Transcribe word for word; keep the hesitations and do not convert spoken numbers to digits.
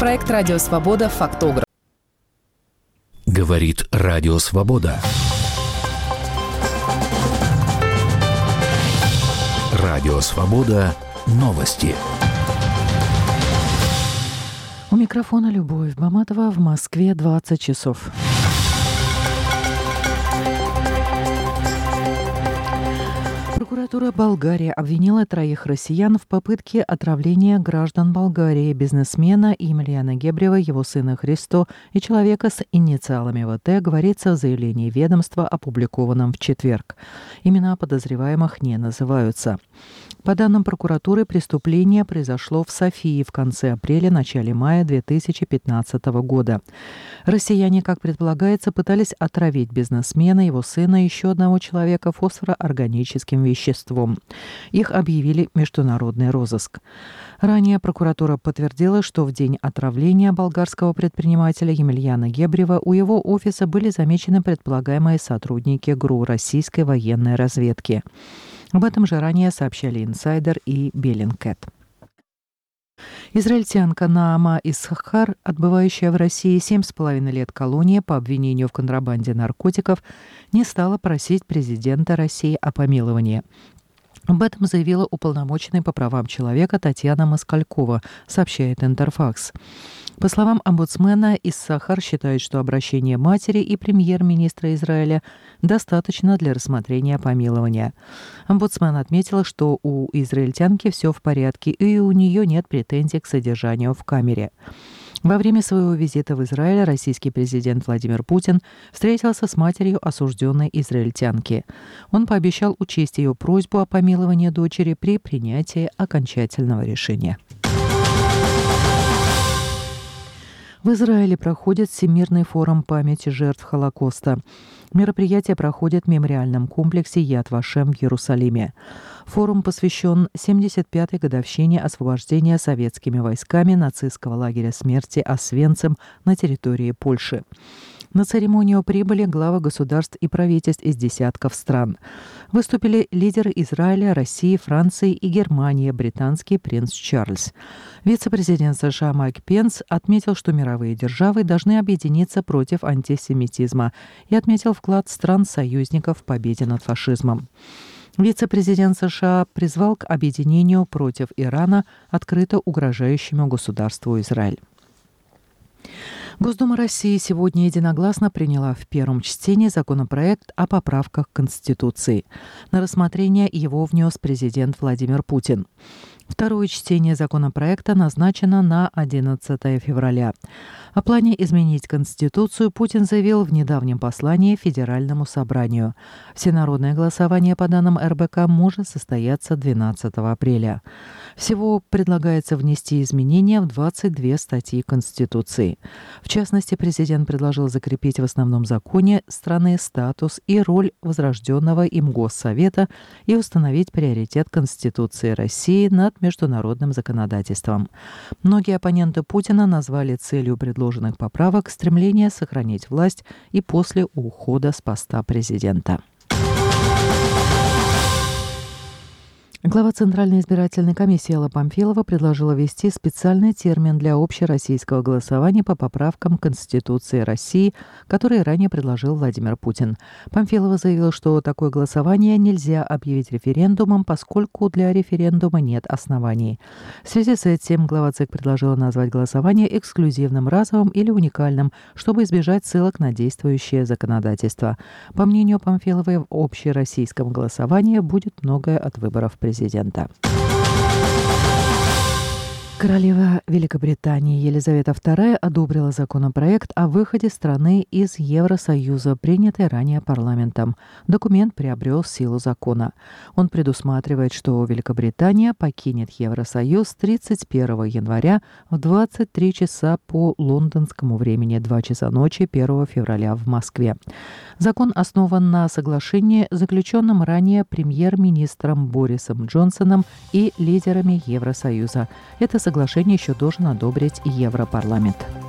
Проект «Радио Свобода. Фактограф». Говорит Радио Свобода. Радио Свобода. Новости. У микрофона Любовь Баматова. В Москве двадцать часов. Прокуратура Болгарии обвинила троих россиян в попытке отравления граждан Болгарии, бизнесмена Емельяна Гебрева, его сына Христо и человека с инициалами ВТ, говорится в заявлении ведомства, опубликованном в четверг. Имена подозреваемых не называются. По данным прокуратуры, преступление произошло в Софии в конце апреля-начале мая две тысячи пятнадцатого года. Россияне, как предполагается, пытались отравить бизнесмена, его сына и еще одного человека фосфороорганическим веществом. Их объявили в международный розыск. Ранее прокуратура подтвердила, что в день отравления болгарского предпринимателя Емельяна Гебрева у его офиса были замечены предполагаемые сотрудники ГРУ российской военной разведки. Об этом же ранее сообщали «Инсайдер» и «Беллингкэт». Израильтянка Наама Исхахар, отбывающая в России семь с половиной лет колонии по обвинению в контрабанде наркотиков, не стала просить президента России о помиловании. Об этом заявила уполномоченный по правам человека Татьяна Москалькова, сообщает Интерфакс. По словам омбудсмена, Исхахар считает, что обращение матери и премьер-министра Израиля достаточно для рассмотрения помилования. Омбудсмен отметила, что у израильтянки все в порядке и у нее нет претензий к содержанию в камере. Во время своего визита в Израиль российский президент Владимир Путин встретился с матерью осужденной израильтянки. Он пообещал учесть ее просьбу о помиловании дочери при принятии окончательного решения. В Израиле проходит Всемирный форум памяти жертв Холокоста. Мероприятие проходит в мемориальном комплексе Яд Вашем в Иерусалиме. Форум посвящен семьдесят пятой годовщине освобождения советскими войсками нацистского лагеря смерти Освенцим на территории Польши. На церемонию прибыли главы государств и правительств из десятков стран. Выступили лидеры Израиля, России, Франции и Германии, британский принц Чарльз. Вице-президент США Майк Пенс отметил, что мировые державы должны объединиться против антисемитизма и отметил вклад стран-союзников в победе над фашизмом. Вице-президент США призвал к объединению против Ирана, открыто угрожающему государству Израиль. Госдума России сегодня единогласно приняла в первом чтении законопроект о поправках к Конституции. На рассмотрение его внес президент Владимир Путин. Второе чтение законопроекта назначено на одиннадцатое февраля. О плане изменить Конституцию Путин заявил в недавнем послании Федеральному собранию. Всенародное голосование по данным эр бэ ка может состояться двенадцатого апреля. Всего предлагается внести изменения в двадцать две статьи Конституции. В частности, президент предложил закрепить в основном законе страны статус и роль возрожденного им Госсовета и установить приоритет Конституции России над международным законодательством. Многие оппоненты Путина назвали целью предложенных поправок стремление сохранить власть и после ухода с поста президента. Глава Центральной избирательной комиссии Алла Памфилова предложила ввести специальный термин для общероссийского голосования по поправкам Конституции России, которые ранее предложил Владимир Путин. Памфилова заявила, что такое голосование нельзя объявить референдумом, поскольку для референдума нет оснований. В связи с этим глава ЦИК предложила назвать голосование эксклюзивным, разовым или уникальным, чтобы избежать ссылок на действующее законодательство. По мнению Памфиловой, в общероссийском голосовании будет многое от выборов президента. Президента. Королева Великобритании Елизавета вторая одобрила законопроект о выходе страны из Евросоюза, принятый ранее парламентом. Документ приобрел силу закона. Он предусматривает, что Великобритания покинет Евросоюз тридцать первого января в двадцать три часа по лондонскому времени, два часа ночи первого февраля в Москве. Закон основан на соглашении, заключенном ранее премьер-министром Борисом Джонсоном и лидерами Евросоюза. Это соглашение еще должен одобрить Европарламент.